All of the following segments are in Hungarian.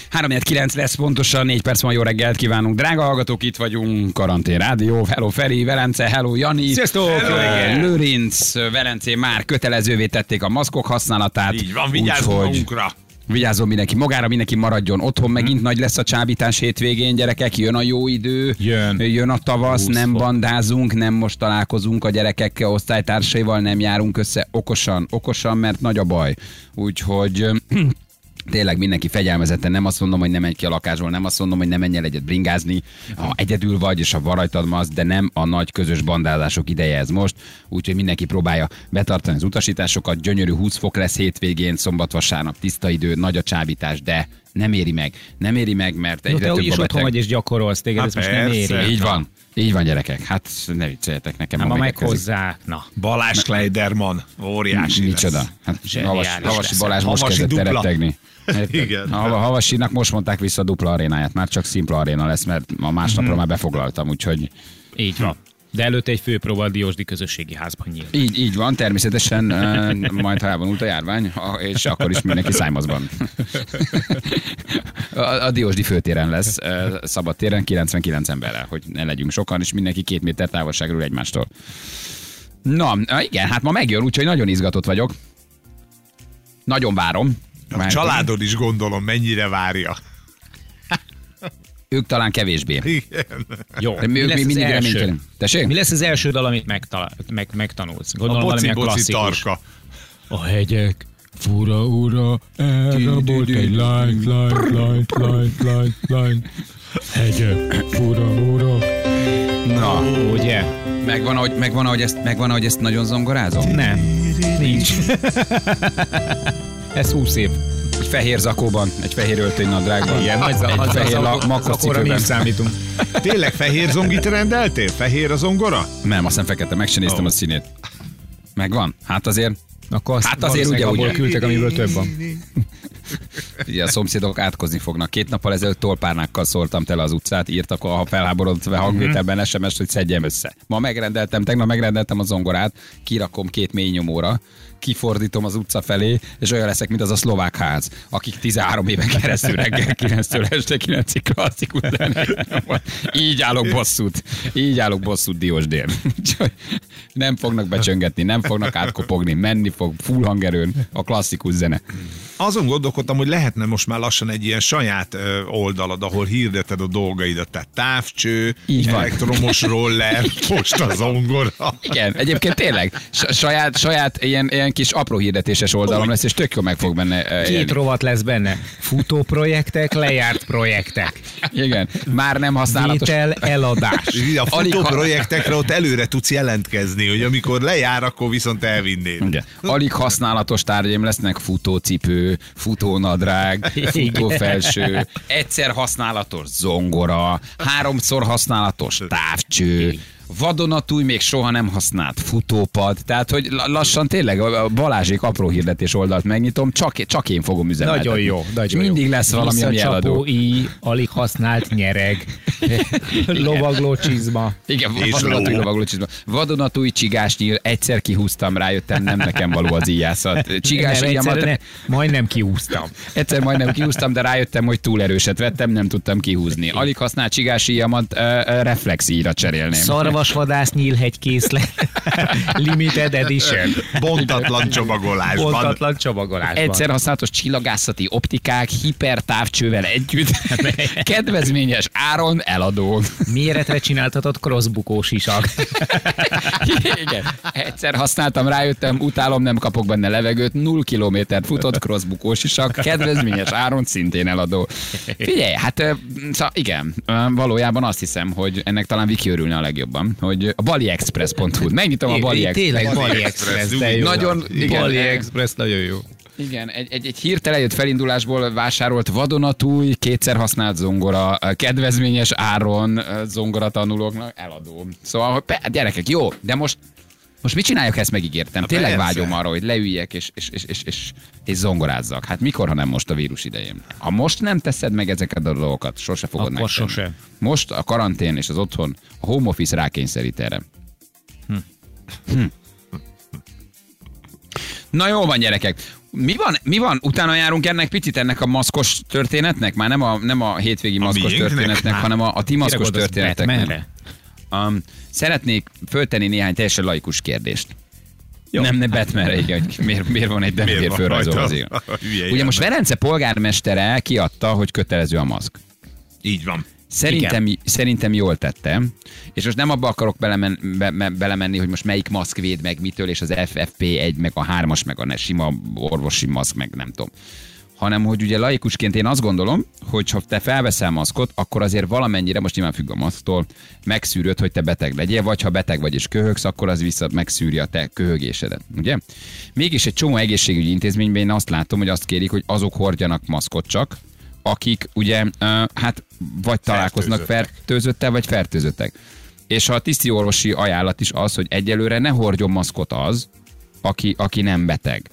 3-9 lesz pontosan, 4 perc van, jó reggelt kívánunk. Drága hallgatók, itt vagyunk, Karantén Rádió. Hello Feri, Velence, hello Jani. Sziasztok! Lőrinc, Velencé már kötelezővé tették a maszkok használatát. Így van, vigyázzunk magunkra. Vigyázzon mindenki magára, mindenki maradjon otthon, megint nagy lesz a csábítás hétvégén, gyerekek, jön a jó idő, jön a tavasz, nem bandázunk, nem most találkozunk a gyerekek osztálytársaival, nem járunk össze okosan, mert nagy a baj. Úgyhogy tényleg mindenki fegyelmezetten, nem azt mondom, hogy nem menj ki a lakásból, nem azt mondom, hogy nem menj el egyet bringázni, ha egyedül vagy, és ha van rajtad maszk, de nem a nagy közös bandázások ideje ez most, úgyhogy mindenki próbálja betartani az utasításokat, gyönyörű 20 fok lesz hétvégén, szombat-vasárnap, tiszta idő, nagy a csábítás, de nem éri meg, mert egyre több a beteg. Otthon vagy és gyakorolsz, téged ez most nem éri. Így van, gyerekek, hát ne vicceljetek nekem. Nem, meg hozzá. Na. Balázs Kleiderman, óriási micsoda. Hát, Havasi Balázs most kezdett terettegni. Igen. A Havasinak most mondták vissza a dupla arénáját, már csak szimpla aréna lesz, mert a másnapra már befoglaltam, úgyhogy... Így van. De előtte egy főpróba a Diósdi közösségi házban nyílt. Így van, természetesen majd ha elvonult a járvány, és akkor is mindenki szájmazban. A Diósdi főtéren lesz, szabadtéren 99 emberrel, hogy ne legyünk sokan, és mindenki 2 méter távolságról egymástól. Na, igen, hát ma megjön, úgyhogy nagyon izgatott vagyok. Nagyon várom. A családod is gondolom, mennyire várja. Ők talán kevésbé. Igen. Jó. Mi mindig reménykedünk. Tessék? Mi lesz az első dal, amit megtanulsz? Gondolom a valamilyen boci klasszikus. tarka. A hegyek fura ura, elrabolt egy lány. Hegyek fura ura. Na, ugye? Megvan, ahogy ezt nagyon zongorázom? Nem. Nincs. Ez 20 év. Egy fehér zakóban, egy fehér öltönynadrágban. Igen, nagy egy fehér makos cipőben. számítunk. Tényleg fehér zongit rendeltél? Fehér a zongora? Nem, azt nem fekete, meg sem néztem a színét. Megvan? Hát azért ugye abból küldtek, amiből több van. Ugye a szomszédok átkozni fognak. 2 nappal ezelőtt tolpárnákkal szórtam tele az utcát, írtak a felháborodott hangvételben SMS-t, hogy szedjem össze. Tegnap megrendeltem a zongorát, kirakom 2 mély nyomóra, kifordítom az utca felé, és olyan leszek, mint az a szlovák ház, akik 13 éven keresztül reggel 9-től este 9-ig klasszikus zenét. Így állok bosszút Diósdén. Nem fognak becsöngetni, nem fognak átkopogni, menni fog full hangerőn a klasszikus zene. Azon gondolkodtam, hogy lehetne most már lassan egy ilyen saját oldalad, ahol hirdeted a dolgaidat, tehát távcső, elektromos roller, most a zongora. Igen, egyébként tényleg, saját ilyen kis apró hirdetéses oldalom lesz, és tök jó meg fog benne. 2 rovat lesz benne. Futóprojektek, lejárt projektek. Igen, már nem használatos. Vétel, eladás. A futóprojektekre ott előre tudsz jelentkezni, hogy amikor lejár, akkor viszont elvinnéd. Igen. Alig használatos tárgyaim lesznek, futócipő, futónadrág, futófelső, egyszer használatos zongora, 3-szor használatos távcső, vadonatúj, még soha nem használt futópad, tehát hogy lassan tényleg a Balázsék apró hirdetés oldalt megnyitom, csak én fogom üzemeltetni. Nagyon jó. Mindig lesz valami, ami eladó. Alig használt nyereg, lovagló csizma. Igen, vadonatúj lovagló csizma. Vadonatúj csigásnyíl, egyszer kihúztam, rájöttem, nem nekem való az íjászat. Majdnem kihúztam. Egyszer majdnem kihúztam, de rájöttem, hogy túl erőset vettem, nem tudtam kihúzni. Alig használt csigásíjamat reflexíjra cserélném. Szarvasvadász nyílhegy készlet. Limited edition. Bontatlan csomagolásban. Egyszer használatos csillagászati optikák hipertávcsővel együtt. Kedvezményes áron eladó. Méretre csináltatott crossbukós isak. Igen. Egyszer használtam, rájöttem, utálom, nem kapok benne levegőt, 0 kilométert futott crossbukós isak, kedvezményes áron szintén eladó. Figyelj, hát igen, valójában azt hiszem, hogy ennek talán Viki örülne a legjobban, hogy a baliexpress.hu. Megnyitom a Bali Express. Tényleg Bali Express, de jó. Bali Express nagyon jó. Igen, egy hirtelen jött felindulásból vásárolt vadonatúj, 2-szer használt zongora, kedvezményes áron zongoratanulóknak eladó. Szóval, gyerekek, jó, de most mit csináljak, ezt megígértem. Tényleg vágyom arra, hogy leüljek és zongorázzak. Hát mikor, ha nem most a vírus idején? Ha most nem teszed meg ezeket a dolgokat, sose fogod megtenni. Sose. Most a karantén és az otthon, a home office rákényszerít erre. Na jó van, gyerekek. Mi van? Utána járunk ennek a maszkos történetnek? Már nem a hétvégi maszkos történetnek, hanem a ti maszkos történeteknek. Szeretnék föltenni néhány teljesen laikus kérdést. Jó. Nem Batmanre, igen. Miért van egy demetér fölrajzolva az igen. Ugye most Velence polgármestere kiadta, hogy kötelező a maszk. Így van. Szerintem jól tettem, és most nem abba akarok belemenni, hogy most melyik maszk véd meg mitől, és az FFP1, meg a 3-as, meg a sima orvosi maszk, meg nem tudom. Hanem, hogy ugye laikusként én azt gondolom, hogy ha te felveszel maszkot, akkor azért valamennyire, most nyilván függ a maszktól, megszűröd, hogy te beteg legyél, vagy ha beteg vagy és köhögsz, akkor az vissza megszűri a te köhögésedet, ugye? Mégis egy csomó egészségügyi intézményben én azt látom, hogy azt kérik, hogy azok hordjanak maszkot csak, akik ugye, hát vagy találkoznak fertőzöttel, vagy fertőzöttek. És a tiszti orvosi ajánlat is az, hogy egyelőre ne hordjon maszkot az, aki nem beteg.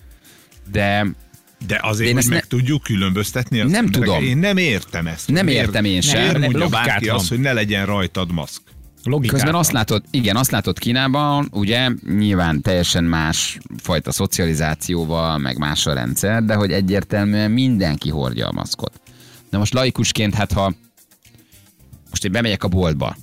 De azért, hogy meg tudjuk különböztetni. Nem tudom. Én nem értem ezt. Nem értem én sem. Miért mondja bárki azt, hogy ne legyen rajtad maszk? Közben azt látod Kínában, ugye nyilván teljesen más fajta szocializációval, meg más a rendszer, de hogy egyértelműen mindenki hordja a maszkot. Na most laikusként, hát ha most én bemegyek a boltba,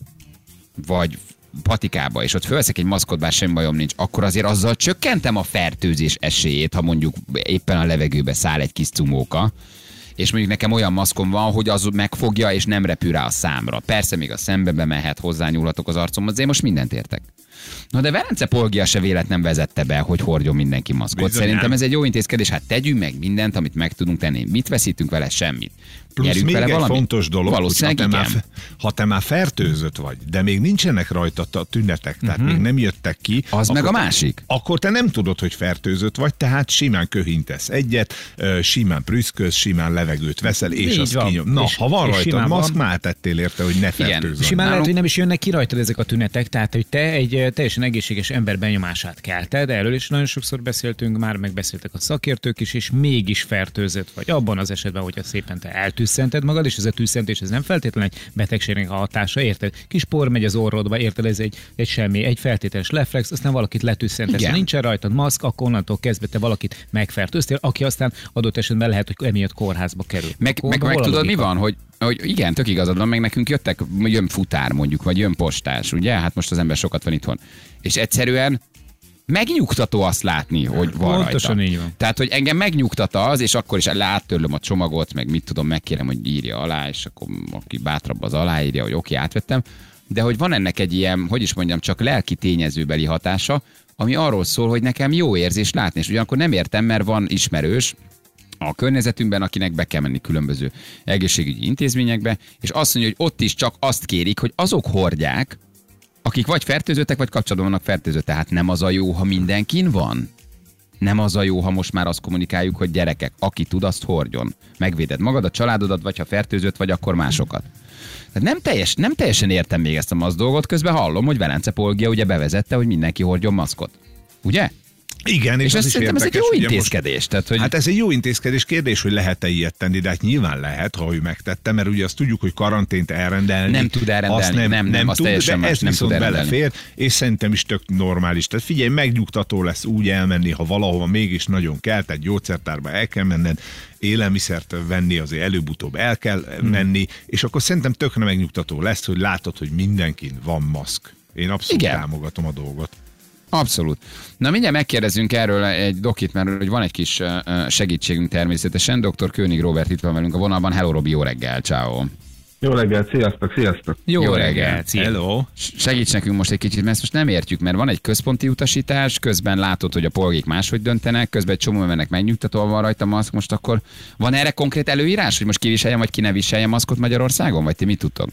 vagy patikába, és ott fölveszek egy maszkot, bár semmi bajom nincs, akkor azért azzal csökkentem a fertőzés esélyét, ha mondjuk éppen a levegőbe száll egy kis cumóka, és mondjuk nekem olyan maszkom van, hogy az megfogja, és nem repül rá a számra. Persze még a szembe bemehet, hozzányúlhatok az arcomhoz, de én most mindent értek. Na de Velence polgia se véletlen vezette be, hogy hordjon mindenki maszkot. Bizonyán. Szerintem ez egy jó intézkedés, hát tegyünk meg mindent, amit meg tudunk tenni. Mit veszítünk vele? Semmit. Plusz még egy fontos dolog, hogy ha te már fertőzött vagy, de még nincsenek rajta a tünetek, tehát még nem jöttek ki. Az meg a másik. Akkor te nem tudod, hogy fertőzött vagy, tehát simán köhintesz egyet, simán prüszkölsz, simán levegőt veszel, és azt kinyom. Na, ha van rajtad maszk, már tettél érte, hogy ne fertőzzön. Simán lehet, hogy nem is jönnek ki rajtad ezek a tünetek, tehát hogy te egy teljesen egészséges ember benyomását kelted, erről is nagyon sokszor beszéltünk, már megbeszéltek a szakértők is, és mégis fertőzött vagy. Abban az esetben, hogyha szépen te eltűszented magad, és ez a tűszentés ez nem feltétlenül egy betegségnek a hatása, érted? Kis por megy az orrodba, érted? Ez egy feltételes reflex, aztán valakit letűszentesz. Ha nincsen rajtad maszk, akkor onnantól kezdve te valakit megfertőztél, aki aztán adott esetben lehet, hogy emiatt kórházba kerül. Meg tudod, mi van, hogy igen, tök igazad van, meg nekünk jön futár mondjuk, vagy jön postás, ugye? Hát most az ember sokat van itthon. És egyszerűen megnyugtató azt látni, hogy van pontosan rajta. Így van. Tehát, hogy engem megnyugtat az, és akkor is áttörlöm a csomagot, meg mit tudom, megkérem, hogy írja alá, és akkor aki bátrabb az aláírja, hogy oké, átvettem. De hogy van ennek egy ilyen, hogy is mondjam, csak lelki tényezőbeli hatása, ami arról szól, hogy nekem jó érzés látni, és ugyanakkor nem értem, mert van ismerős a környezetünkben, akinek be kell menni különböző egészségügyi intézményekbe, és azt mondja, hogy ott is csak azt kérik, hogy azok hordják, akik vagy fertőzöttek, vagy kapcsolatban vannak fertőzött. Tehát nem az a jó, ha mindenkin van? Nem az a jó, ha most már azt kommunikáljuk, hogy gyerekek, aki tud, azt hordjon. Megvéded magad, a családodat, vagy ha fertőzött vagy, akkor másokat. Tehát nem teljesen értem még ezt a maszk dolgot, közben hallom, hogy Velence polgia ugye bevezette, hogy mindenki hordjon maszkot. Ugye? Igen, és ez szerintem ez egy jó intézkedés. Most, tehát, hogy... Hát ez egy jó intézkedés, kérdés, hogy lehet-e ilyet tenni, de hát nyilván lehet, ha ő megtette, mert ugye azt tudjuk, hogy karantént elrendelni. Nem tud elrendelni, nem azt tud, teljesen de ez nem viszont tud belefér, és szerintem is tök normális. Tehát figyelj, megnyugtató lesz úgy elmenni, ha valahova mégis nagyon kell, tehát gyógyszertárba el kell menned, élelmiszert venni, azért előbb-utóbb el kell menni, és akkor szerintem tökre megnyugtató lesz, hogy látod, hogy mindenkin van maszk. Én abszolút támogatom a dolgot. Abszolút. Na mindjárt megkérdezünk erről egy dokit, mert hogy van egy kis segítségünk természetesen. Dr. König Robert itt van velünk a vonalban. Hello Robi, jó reggel, ciao. Jó reggel, sziasztok. Jó reggel. Hello. Segíts nekünk most egy kicsit, mert ezt most nem értjük, mert van egy központi utasítás, közben látod, hogy a polgik máshogy döntenek, közben egy csomó embernek megnyugtatóan van rajta maszk, most akkor van erre konkrét előírás, hogy most kiviseljem, vagy ki ne viseljem maszkot Magyarországon, vagy ti mit tudtok?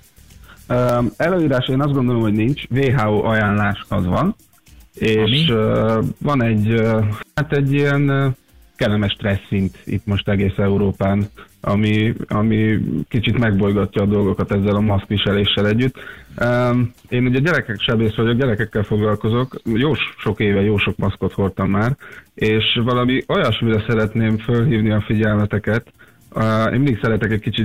Előírás én azt gondolom, hogy nincs. WHO ajánlás az van. És van egy ilyen kellemes stresszint itt most egész Európán, ami kicsit megbolygatja a dolgokat ezzel a maszkviseléssel együtt. Én ugye gyerekek sebész vagyok, gyerekekkel foglalkozok, sok éve jó sok maszkot hordtam már, és valami olyasmire szeretném fölhívni a figyelmeteket. Én mindig szeretek egy kicsit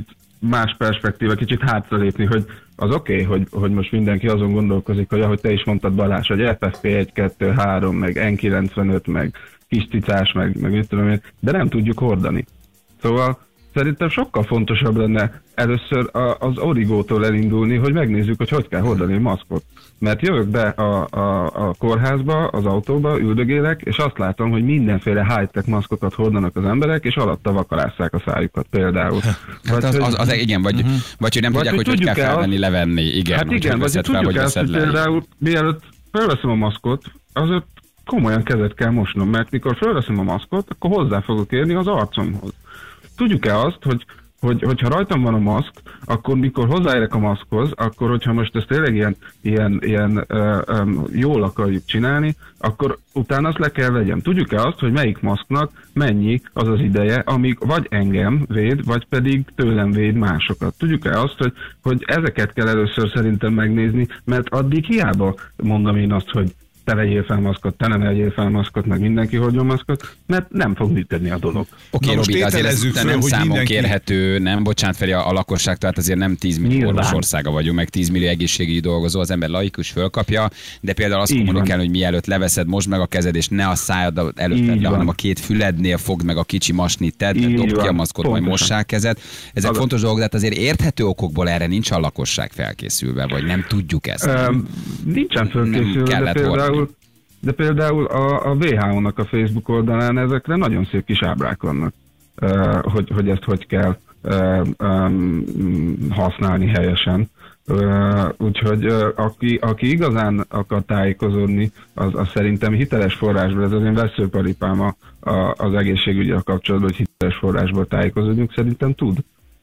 más perspektíva, kicsit hátralépni, hogy az oké, hogy most mindenki azon gondolkozik, hogy ahogy te is mondtad, Balázs, hogy FFP1, 2, 3, meg N95, meg kis cicás, meg mit tudom én, de nem tudjuk hordani. Szóval szerintem sokkal fontosabb lenne először az origótól elindulni, hogy megnézzük, hogy kell hordani a maszkot. Mert jövök be a kórházba, az autóba, üldögélek, és azt látom, hogy mindenféle high-tech maszkokat hordanak az emberek, és alatta vakarásszák a szájukat például. Hát igen, vagy hogy nem tudják, hogy kell felvenni, levenni. Igen, hát igen, vagy tudjuk ezt, hogy például mielőtt felveszem a maszkot, azért komolyan kezet kell mosnom, mert mikor felveszem a maszkot, akkor hozzá fogok érni az arcomhoz. Tudjuk-e azt, hogyha rajtam van a maszk, akkor mikor hozzáérek a maszkhoz, akkor hogyha most ezt tényleg ilyen jól akarjuk csinálni, akkor utána azt le kell vegyem. Tudjuk-e azt, hogy melyik maszknak mennyi az az ideje, amíg vagy engem véd, vagy pedig tőlem véd másokat. Tudjuk-e azt, hogy ezeket kell először szerintem megnézni, mert addig hiába mondom én azt, hogy te vegyél fel maszkot, te nem vegyél fel maszkot, meg mindenki hordjon maszkot, mert nem fog működni a dolog. Oké, Robi, azért ez nem számon kérhető, nem, bocsánat Feri, a lakosság, tehát azért nem 10 millió orvos országa vagyunk, meg 10 millió egészségügyi dolgozó, az ember laikus fölkapja, de például azt kommunikálni, hogy mielőtt leveszed, mosd meg a kezed, és ne a szájad előtted le, hanem a két fülednél fogd meg a kicsi masnit, dobd ki a maszkot, majd mossák kezed. Ezek fontos dolgok, de hát azért érthető okokból erre nincs a lakosság felkészülve, vagy nem tudjuk ezt. Nincsen felkészülve, de például a WHO-nak a Facebook oldalán ezekre nagyon szép kis ábrák vannak, hogy ezt hogy kell használni helyesen. Úgyhogy aki igazán akar tájékozódni, az szerintem hiteles forrásból, ez az én veszőparipám az egészségügyel kapcsolatban, hogy hiteles forrásból tájékozódjunk, szerintem tud.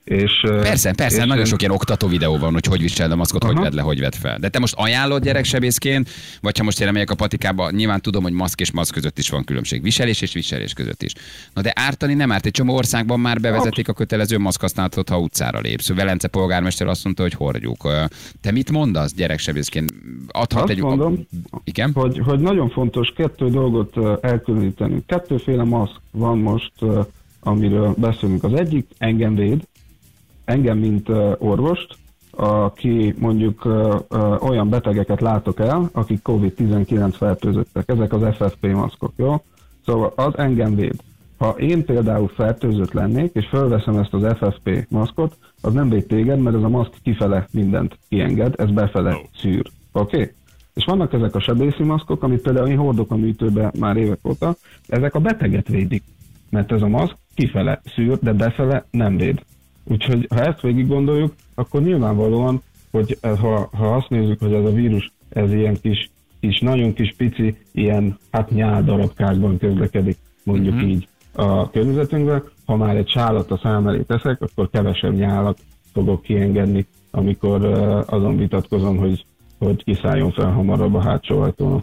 Persze, nagyon sok ilyen oktató videó van, hogy viseled a maszkot, hogy vedd le, hogy vedd fel. De te most ajánlod gyereksebészként, vagy ha most én megyek a patikába, nyilván tudom, hogy maszk és maszk között is van különbség, viselés és viselés között is. Na de ártani nem árt, egy csomó országban már bevezették a kötelező maszkhasználatot, ha utcára lépsz. Velence polgármester azt mondta, hogy hordjuk. Te mit mondasz gyereksebészként? Mondom, igen? Hogy nagyon fontos 2 dolgot elkülöníteni. 2 maszk van most, amiről beszélünk. Az egyik engem véd, engem, mint orvost, aki mondjuk olyan betegeket látok el, akik COVID-19 fertőzöttek. Ezek az FFP maszkok, jó? Szóval az engem véd. Ha én például fertőzött lennék, és felveszem ezt az FFP maszkot, az nem véd téged, mert ez a maszk kifele mindent kienged, ez befele szűr. Oké? És vannak ezek a sebészi maszkok, amit például én hordok a műtőbe már évek óta, ezek a beteget védik. Mert ez a maszk kifele szűr, de befele nem véd. Úgyhogy ha ezt végig gondoljuk, akkor nyilvánvalóan, hogy ha azt nézzük, hogy ez a vírus, ez ilyen kis nagyon kis pici, ilyen nyál darabkákban közlekedik, mondjuk így a környezetünkben, ha már egy sálat a szám elé teszek, akkor kevesebb nyálat fogok kiengedni, amikor azon vitatkozom, hogy kiszálljon fel hamarabb a hátsó ajtón.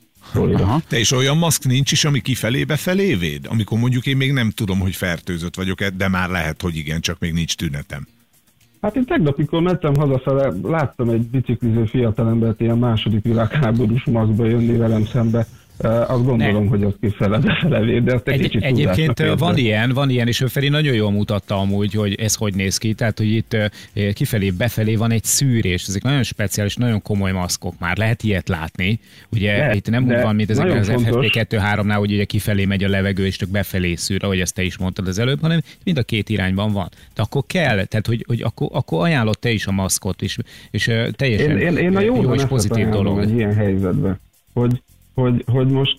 Te is olyan maszk nincs is, ami kifelé-befelé véd? Amikor mondjuk én még nem tudom, hogy fertőzött vagyok, de már lehet, hogy igen, csak még nincs tünetem. Hát én tegnap, mikor mentem hazafele, láttam egy bicikliző fiatalembert ilyen második világháborús maszkba jönni velem szembe. Azt gondolom, hogy az kifele véd, de azt egy kicsit egyébként van ilyen, és ő Feri nagyon jól mutatta amúgy, hogy ez hogy néz ki, tehát hogy itt kifelé-befelé van egy szűrés, ezek nagyon speciális, nagyon komoly maszkok, már lehet ilyet látni, ugye itt nem úgy van, mint ezekben az FFP2-3-nál, hogy ugye kifelé megy a levegő, és csak befelé szűr, ahogy ezt te is mondtad az előbb, hanem mind a két irányban van. De akkor kell, tehát hogy akkor ajánlott te is a maszkot, és teljesen én jó és pozitív dolog. Egy ilyen helyzetben, hogy most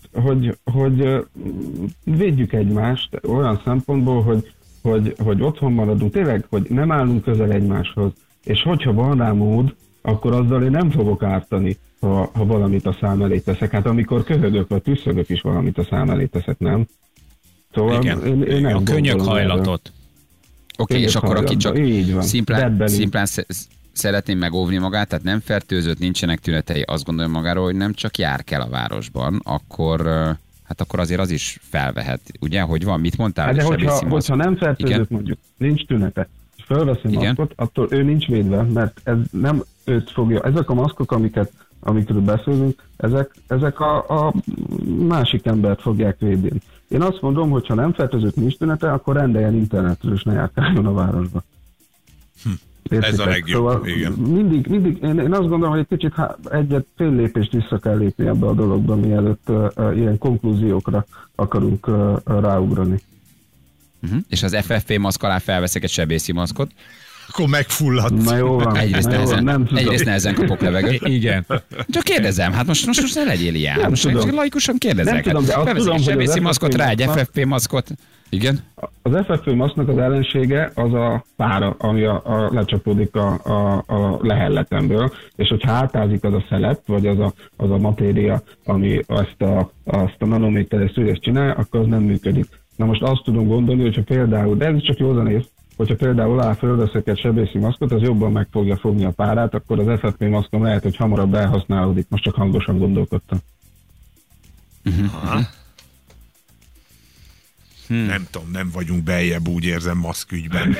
védjük egymást olyan szempontból, hogy otthon maradunk, tényleg, hogy nem állunk közel egymáshoz, és hogyha van rá mód, akkor azzal én nem fogok ártani, ha valamit a szám elé teszek. Hát amikor köhögök, vagy tüsszögök is valamit a szám elé teszek, nem? Szóval én nem a könnyök hajlatot. Oké, és akkor aki csak szimplán szeretném megóvni magát, tehát nem fertőzött, nincsenek tünetei, azt gondolja magáról, hogy nem csak jár kell a városban, akkor azért az is felvehet. Ugye, hogy van? Mit mondtál? Hát de hogyha nem fertőzött, mondjuk, nincs tünete, és felveszi maszkot, attól ő nincs védve, mert ez nem őt fogja. Ezek a maszkok, amikről beszélünk, ezek a másik embert fogják védeni. Én azt mondom, hogy ha nem fertőzött, nincs tünete, akkor rendeljen internetről, és ne járkáljon a városba. Ez a legjobb, szóval igen. Mindig, én azt gondolom, hogy egy kicsit fél lépést vissza kell lépni ebbe a dologba, mielőtt ilyen konklúziókra akarunk ráugrani. És az FFP maszk alá felveszek egy sebészi maszkot. Akkor megfulladsz. Na jó van. Egyrészt nehezen kapok levegőt. Igen. Csak kérdezem, hát most ne legyél ilyen. Nem Most tudom. csak laikusan kérdezek. Nem tudom, de azt felveszek tudom, egy hogy sebészi az maszkot rá, egy FFP maszkot. Igen? Az FFP maszknak az ellensége az a pára, ami lecsapódik a lehelletemből, és hogyha átázik az a szelet, vagy az a matéria, ami azt a nanométeres szűrést csinálja, akkor az nem működik. Na most azt tudom gondolni, hogyha például, de ez csak józanész, hogyha például fölveszek egy sebészi maszkot, az jobban meg fogja fogni a párát, akkor az FFP maszkom lehet, hogy hamarabb elhasználódik. Most csak hangosan gondolkodtam. Nem tudom, nem vagyunk beljebb, úgy érzem, maszkügyben.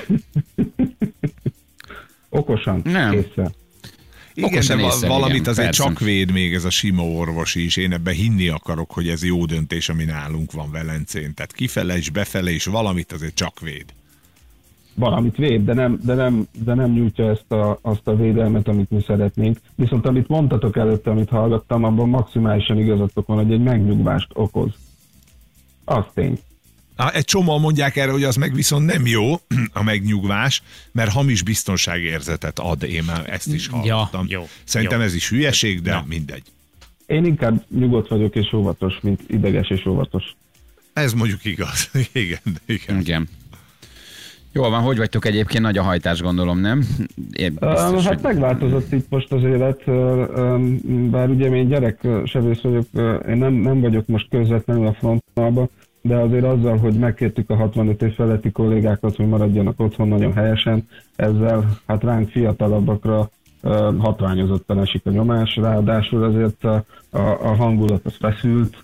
Okosan, Nem. késszel. Igen, de észre, valamit igen, azért persze. csak véd még ez a sima orvosi is. Én ebben hinni akarok, hogy ez jó döntés, ami nálunk van Velencén. Tehát kifele és befele is valamit azért csak véd. Valamit véd, de nem nyújtja azt a védelmet, amit mi szeretnénk. Viszont amit mondtatok előtte, amit hallgattam, abban maximálisan igazatok van, hogy egy megnyugvást okoz. Az tény. Egy csomóan mondják erre, hogy az meg viszont nem jó, a megnyugvás, mert hamis biztonságérzetet ad. Én már ezt is hallottam. Ja, jó, Szerintem jó. ez is hülyeség, de mindegy. Én inkább nyugodt vagyok és óvatos, mint ideges és óvatos. Ez mondjuk igaz. Igen. Igen. Jól van, hogy vagytok egyébként? Nagy a hajtás, gondolom, nem? Hát megváltozott itt most az élet, bár ugye én gyereksebész vagyok, én nem vagyok most közvetlenül a frontvonalban, de azért azzal, hogy megkértük a 65 év feletti kollégákat, hogy maradjanak otthon nagyon helyesen, ezzel hát ránk fiatalabbakra hatványozottan esik a nyomás, ráadásul azért a hangulat az feszült,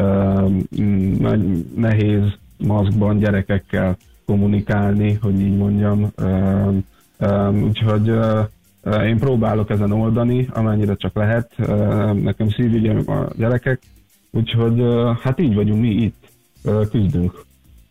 nehéz maszkban gyerekekkel kommunikálni, hogy így mondjam. Úgyhogy én próbálok ezen oldani, amennyire csak lehet. Nekem szívügyem a gyerekek, úgyhogy hát így vagyunk mi itt, küzdünk.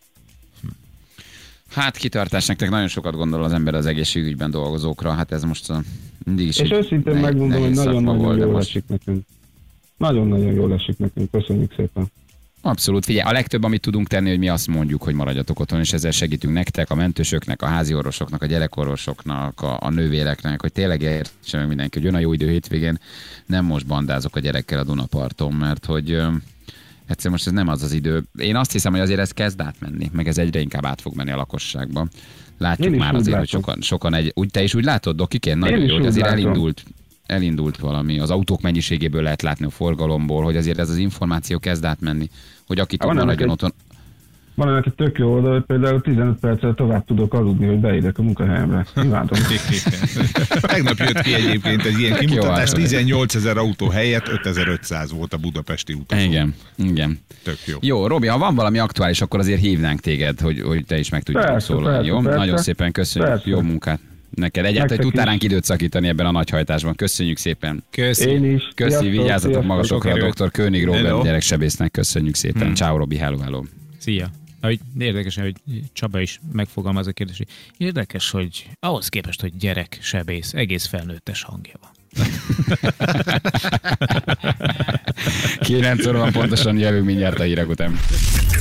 Hát kitartás, nektek nagyon sokat gondol az ember az egészségügyben dolgozókra, hát ez most mindig is. És őszintén megmondom, hogy nagyon-nagyon jól esik nekünk. Nagyon-nagyon jól esik nekünk, köszönjük szépen. Abszolút, figyelj, a legtöbb, amit tudunk tenni, hogy mi azt mondjuk, hogy maradjatok otthon, és ezzel segítünk nektek, a mentősöknek, a házi orvosoknak, a gyerekorvosoknak, a nővéreknek, hogy tényleg értse meg mindenki, hogy jön a jó idő hétvégén, nem most bandázok a gyerekkel a Dunaparton, mert hogy egyszerűen most ez nem az az idő. Én azt hiszem, hogy azért ez kezd átmenni, meg ez egyre inkább át fog menni a lakosságba. Látjuk már azért, hogy sokan úgy te is úgy látod, Dokiként? Nagyon jó, hogy azért elindult valami, az autók mennyiségéből lehet látni a forgalomból, hogy azért ez az információ kezd átmenni, hogy aki tud maradjon otthon. Van ennek egy tök jó oldal, hogy például 15 perccel tovább tudok aludni, hogy beérek a munkahelyemre. Imádom. Tegnap jött ki egyébként egy ilyen kimutatás, 18 000 autó helyett 5500 volt a budapesti utazó. Igen. Tök jó. Jó, Robi, ha van valami aktuális, akkor azért hívnánk téged, hogy te is meg tudjuk szólalni. Jó? Persze. Nagyon szépen köszönjük, Persze. jó munkát neked. Egyáltalán tudtál ránk időt szakítani ebben a nagy hajtásban. Köszönjük szépen. Én is. Köszi, vigyázzatok magasokra, Sziasztok. dr. König Robert gyereksebésznek. Köszönjük szépen. Ciao, Robi, hello. Szia. Érdekes, hogy Csaba is megfogalmaz a kérdés, hogy érdekes, hogy ahhoz képest, hogy gyereksebész, egész felnőttes hangja van. 9 óra van pontosan, jövünk mindjárt a hírek után.